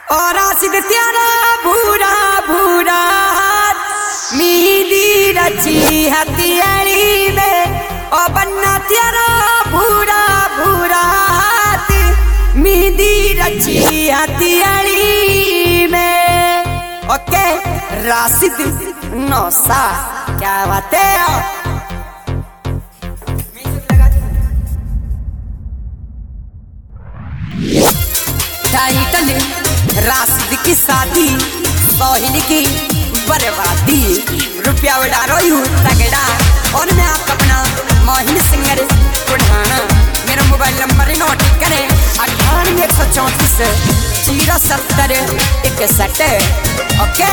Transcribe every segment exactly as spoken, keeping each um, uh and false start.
और आसिद त्यारा भूरा भूरा मेहंदी रची हथियारी में और बन्ना त्यारा भूरा भूरा मेहंदी रची हथियारी में। ओके राशिद नौसा क्या बात है। टाइटल राशिद की शादी सोहिल की बर्बादी रुपया उड़ा रही हूँ तगड़ा और मैं आपका अपना मोहिन सिंगर बुढ़ाना। मेरा मोबाइल नंबर नोट करें अठानवे एक सौ चौंतीस जीरो सत्तर इकसठ। ओके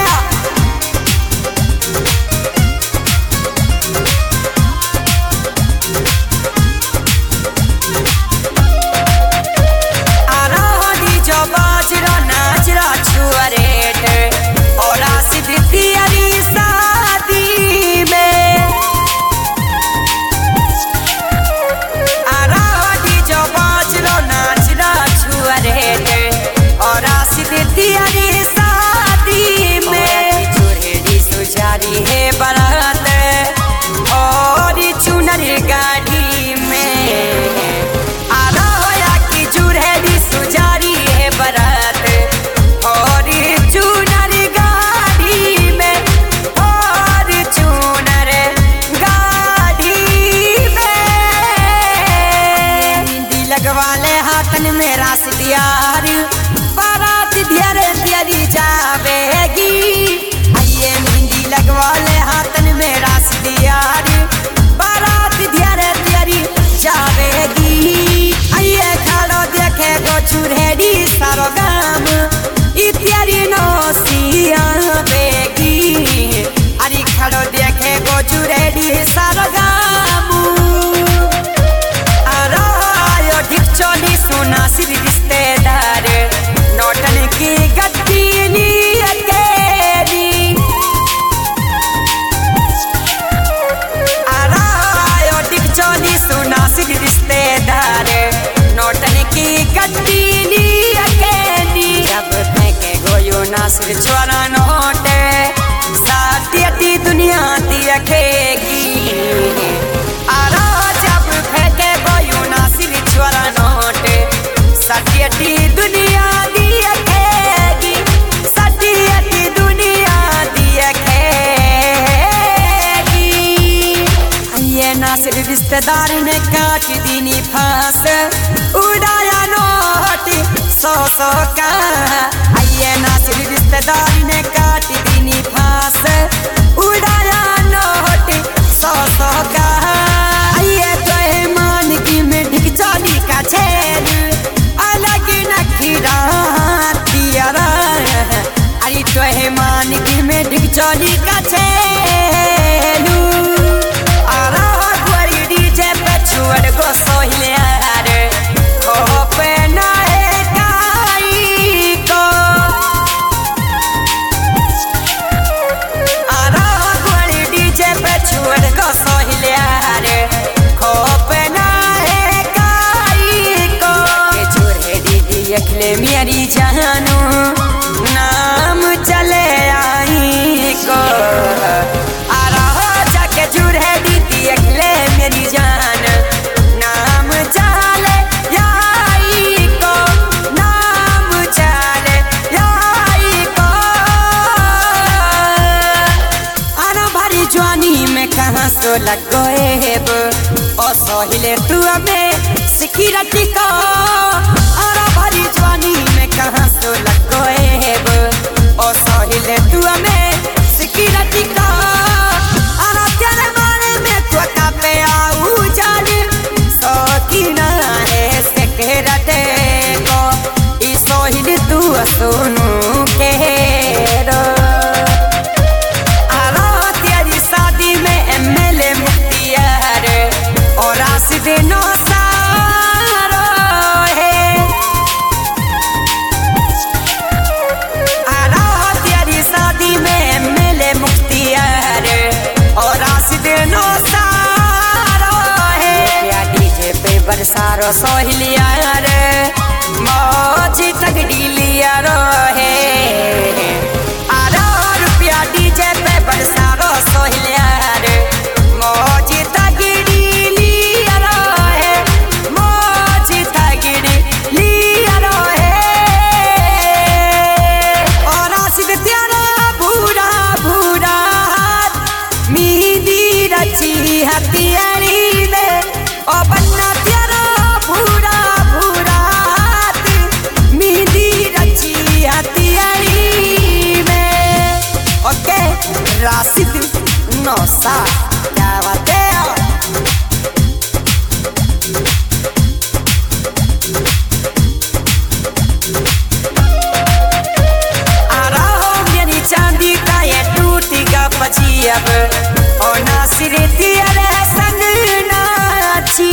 गाड़ी में आरा होया की जुरेली सुजारी है बरात और चूनर गाड़ी में और चूनर गाड़ी में हिंदी लगवाले हाथन में राशिद यार बारात धीरे धीरे जावेगी। आइए हिंदी लगवाले हाथन में राशिद यार जावेगी। आइए खड़ो देखे गो चुरेडी सारो गाम इत्यादि नौसिया बेगी। अरे खड़ो देखे गो चुरेडी सारो गाम आरो ठीक चोली सोना सिर रिश्तेदार नोटन की गद्दी रिश्तेदार नोटन की गद्दी अकेली जब फेंके गोयो नासिर छोरा नोट साथी दुनिया देखेगी। आरा जब फेंके गोयो नासिर छोरा नोट साथी दुनिया देखेगी साथी दुनिया देखेगी। ये नासिर रिश्तेदार ने काट दीनी फांस उड़ाया नोट सौ सौ का। आइए नासिर रिश्तेदार ने काट दीनी फांस उड़ाया नोट सौ सौ का। आइए तो मान की में ढिक चाली का छेद अलग नखरा तियारा। अरे तो मान की में ढिक चाली का छेद छोड़ गो सोहिल यार खोप ना है काई को आरा गोली डीजे पे छोड़ गो सोहिल यार खोप ना है काई को। के छोरे दीदी अखले मेरी जानू नाम चले आई को। आरा जाके जुड़े दीदी अखले मेरी जान तो लगोएब ओ सोहिले तू हमें सिकिरटी को। और भरी जवानी में कहाँ तो लगोएब ओ सोहिले तू हमें सिकिरटी को। और तेरे बारे में तो कापे आऊ जाने सोकिना है सिकिरटे को। ई सोहिले तू सुनू के रो सारो सोहिलिया रे मौज तक डिलिया रो है। सा क्या बात है चांदी का ये टूटेगा पची अब और नासिर तेरे संग नाची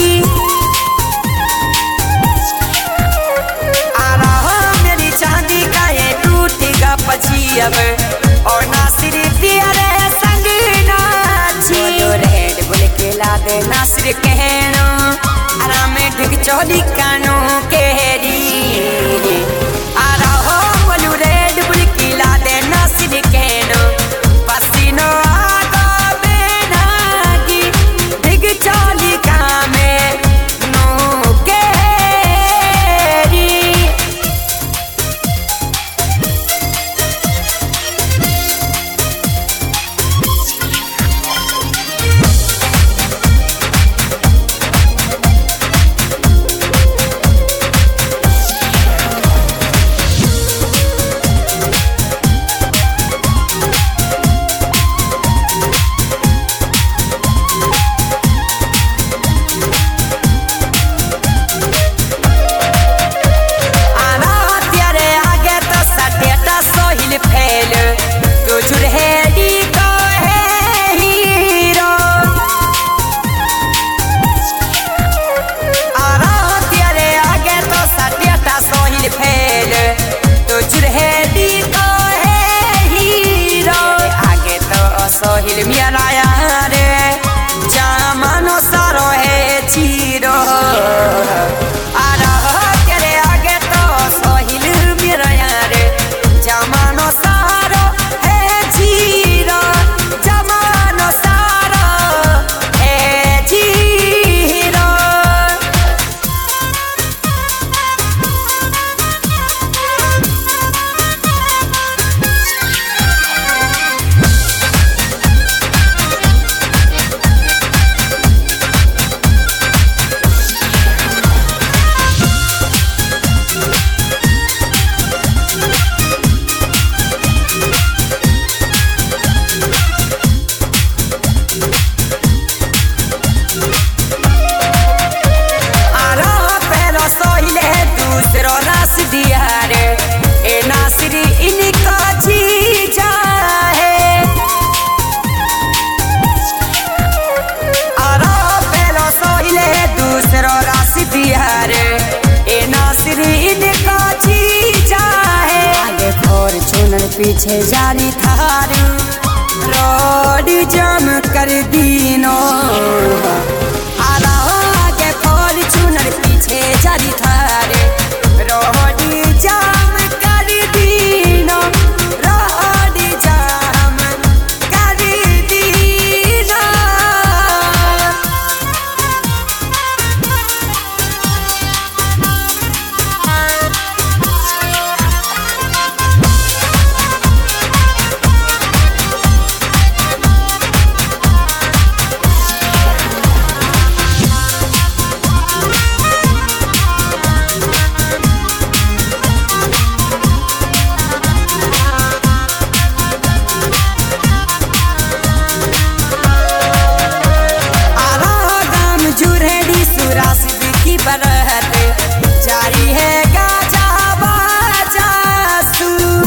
आ रहा मेरी चांदी का ये टूटेगा पची अब और नासिर तेरे संग नाची बोलो रेड बुल के ला दे नासिर कहनो आराम ढिक चौली कानो केरी आ रहा बोलो रेड बुल के ला दे नासिर कहनो पसीनो आगा बेनागी ढिक चौली कामे नो केरी सोहिल मेरा यार जामानो सारो है चीरो आ रहा तेरे आगे तो सोहिल मेरा यार जामानो सारो है चीरो जामानो सारो है चीरो पीछे जानी थारू रोड जाम कर दीनो आला आगे फॉर्च्यूनर पीछे जानी थारे रोड जाम कर दीनो रोड जाम कर दीनो जारी है गाजा बाजासू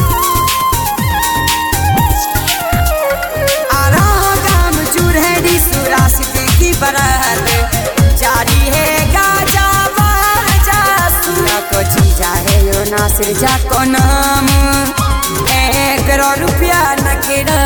आराम जुरहरी सुरासिद की बरहत जारी है गाजा बाजासू को चीजा है यो नासिर जा को नाम एक करोड़ रुपया न केरा